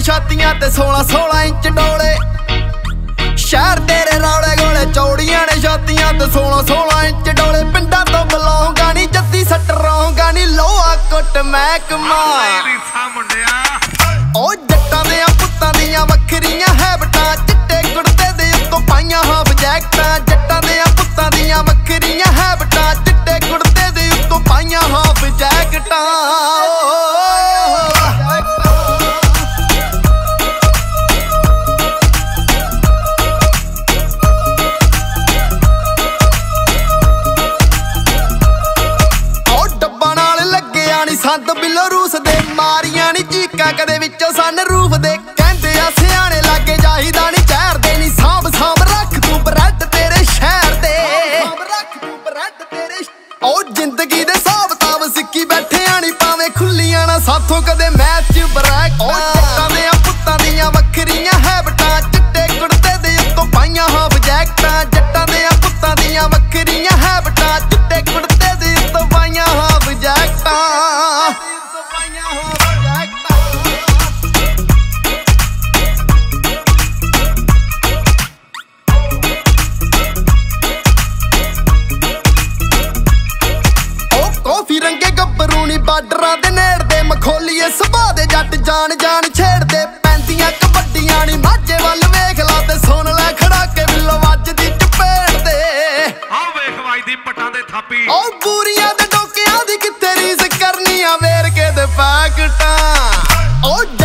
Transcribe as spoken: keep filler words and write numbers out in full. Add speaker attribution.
Speaker 1: ਛਾਤੀਆਂ ਤੇ सोलह सोलह इंच डोले शहर तेरे रौले गोले चौड़ियां ने छातियां ते सोलह सोलह इंच डोले पिंडां तो बलौंगा नी जद्दी सट रौंगा नी लोहा कुट महकमा ओ जट्टां दे पुत्तां दियां वखरियां हैबटां चिट्टे कुड़ते दे उत्तों पाइयां हाफ जैकटां जट्टां दे पुत्तां दियां वखरियां हैबटां चिट्टे कुड़ते दे उत्तों पाइयां हाफ जैकटां संत बिलो रूस दे मारियां नी चीकां कदे विचों सन रूफ दे कहंदे आ सियाणे लागे जाहीदा नी चहर दे नी सांभ सांभ रख तू ब्रेड तेरे शहर दे ओ जिंदगी दे हिसाब ताब सिक्की बैठे आनी पावे खुल्लियां ना साथों कदे मैच च ब्रैक ओ जट्टां दे पुत्तां दियां वखरियां हैबटां चिट्टे कुड़ते दे उत्तों पाइयां हाफ जैकटां जट्टां दे पुत्तां दियां वखरियां हैबटां चिट्टे कुड़ते दे उत्तों पाइयां हाफ जैकटां फिरंगे गब्बरूनी बार्डरां दे नेड़दे मखोलीए सुभा दे जट जान जान छेड़दे पैंदियां कबड्डियां नी माझे वल वेख ला ते सुन लै खड़ाके बिल्लो वजदी चपेड़ दे आ वेख वजदी पट्टां दे थापी ओ बूरियां दे डोकियां दी कित्थे रीस करनी आ वेर के दे पैकटां ओ